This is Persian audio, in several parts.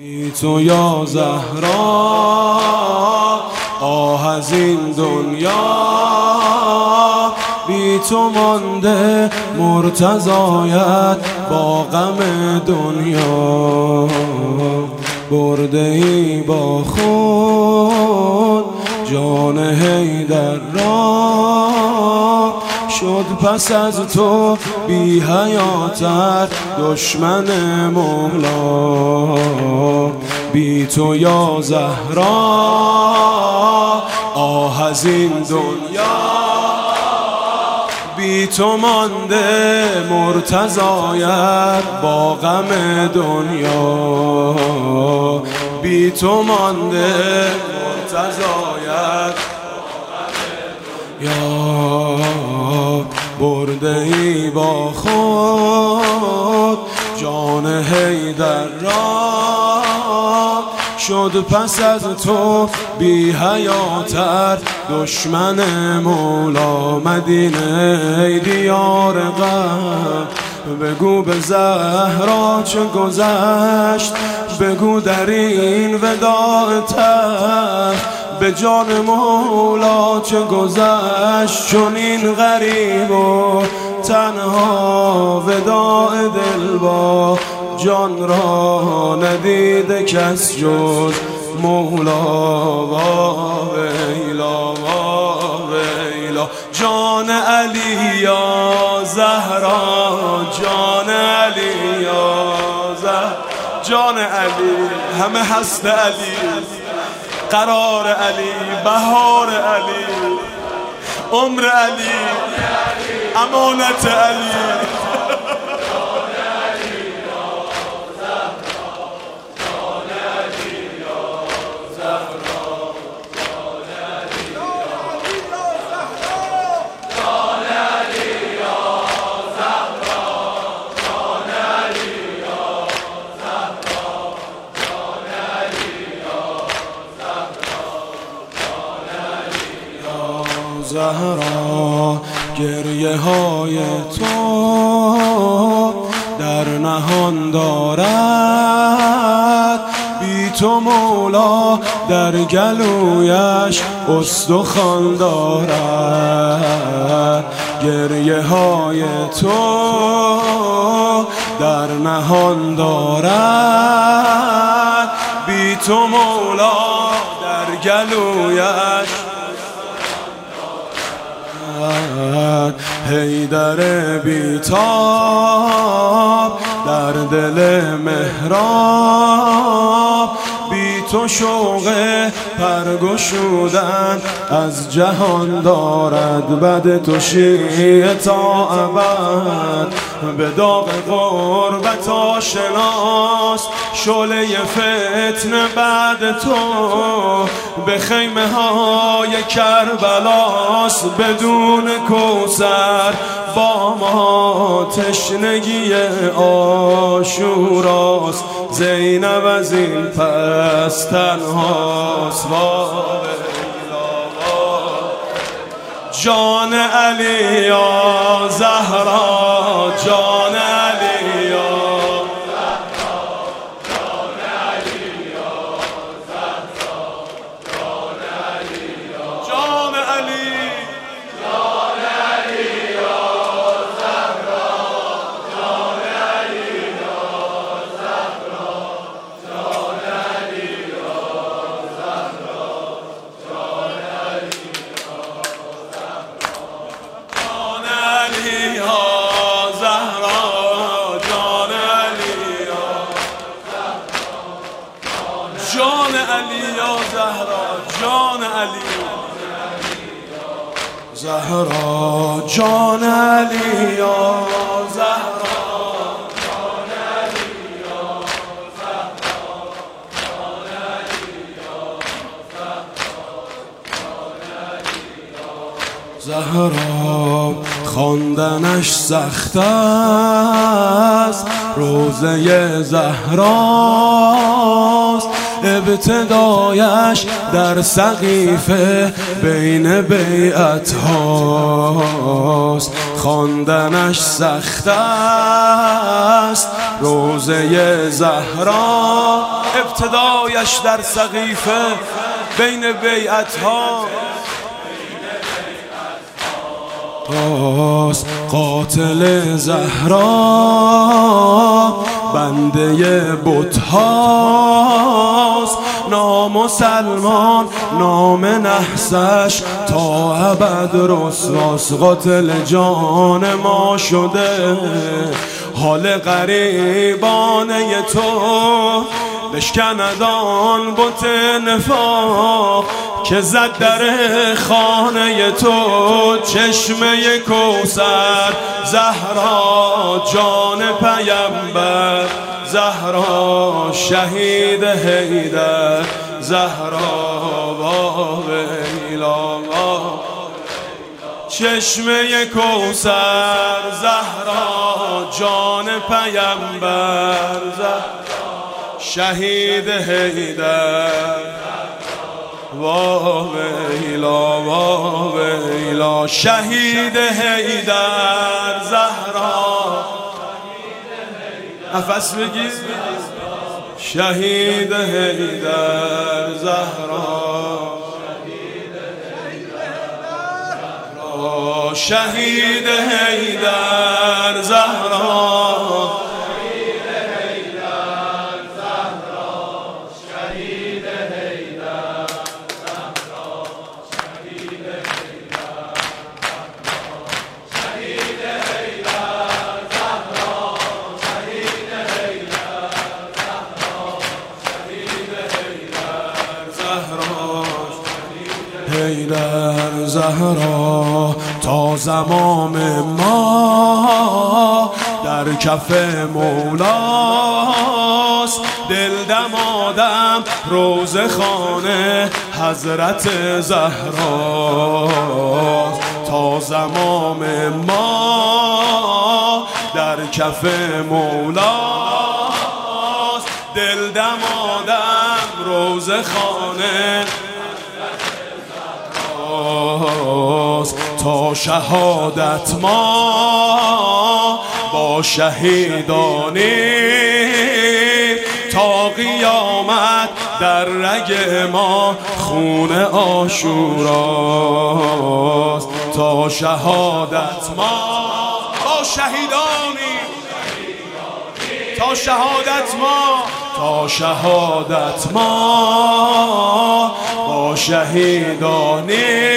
بی تو یا زهرا آه از این دنیا، بی تو مانده مرتضایت با غم دنیا. برده ای با خود جان حیدر را، شد پس از تو بی حیاتر دشمن مولا. بی تو یا زهرا آه از این دنیا، بی تو مانده مرتضایت با غم دنیا. بی تو مانده مرتضایت یا برده ای با خود جان حیدر را، شد پس از تو بی حیاتر دشمن مولا. مدینه ای دیار غم، بگو به زهرا چه گذشت، بگو در این وداع تر به جان مولا چه گذشت. چون این غریب و تنها وداع دل با جان را ندیده کس جز مولا. وا ویلا وا ویلا جان علی یا زهرا، جان علی یا زهرا، جان علی همه هست علی، قرار علی، بهار علی، عمر علی، امانت علی. زهرا گریه های تو در نهان دارد، بی تو مولا در گلویش استخوان دارد. گریه های تو در نهان دارد، بی تو مولا در گلویش. حیدر بیتاب در دل محراب، بی تو شوق پرگشودن از جهان دارد. بد تو شیعه تا ابد به داغ غربت آشناست، شعله فتنه بعد تو به خیمه های کربلاست. بدون کوثر با ما تشنگی عاشوراست، زینب از این پس تنهاست. جان علی یا زهرا، جان علی یا جان علی یا زهرا، جان علی یا جان علی، جان علی یا زهرا، جان علی یا زهرا، جان علی یا زهرا، جان علی جان علی یا زهرا، جان علی زهرا، جان علی یا زهرا، جان علی یا زهرا، جان علی یا زهرا، جان علی یا زهرا. خواندنش سخت است روزه زهراست، ابن ابتدایش در سقیفه بین بیعت هاست، خواندنش سخت است روزه زهرا. ابتدایش در سقیفه بین بیعت ها قاتل زهرا بنده بت هاست. نامسلمان نام نحسش تا ابد رسواست، قاتل جان ما شده حال غریبانه تو. بشکند آن بت نفاق که زد در خانه تو. چشمه کوثر زهرا جان پیمبر، زهرا شهید حیدر، زهرا باب ایلا. چشمه کوثر زهرا جان پیمبر، شهید حیدر، وا ویلا وا ویلا. شهید حیدر زهرا، نفس بگیر. شهید حیدر زهرا، شهید حیدر زهرا، حیدر زهرا. تا زمام ما در کف مولاست، دل دمادم روز خانه حضرت زهراست. تا زمام ما در کف مولاست، دل دمادم روز خانه تا شهادت ما با شهیدانی. تا قیامت در رگ ما خون عاشوراست. تا شهادت ما با شهیدانی، تا شهادت ما، تا شهادت ما با شهیدانی.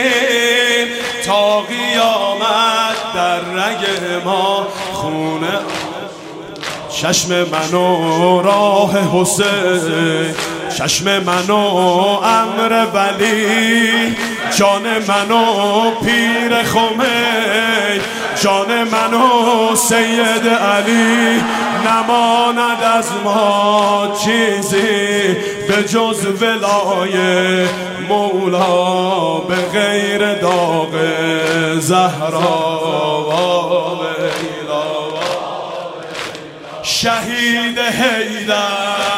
تا قیامت در رگ ما خونه. چشم منو راه حسین، چشم منو امر ولی، جان منو پیر خمین، جان منو سید علی. نماند از ما چیزی به جز ولای مولا، به غیر داغ زهرا و شهید حیدر.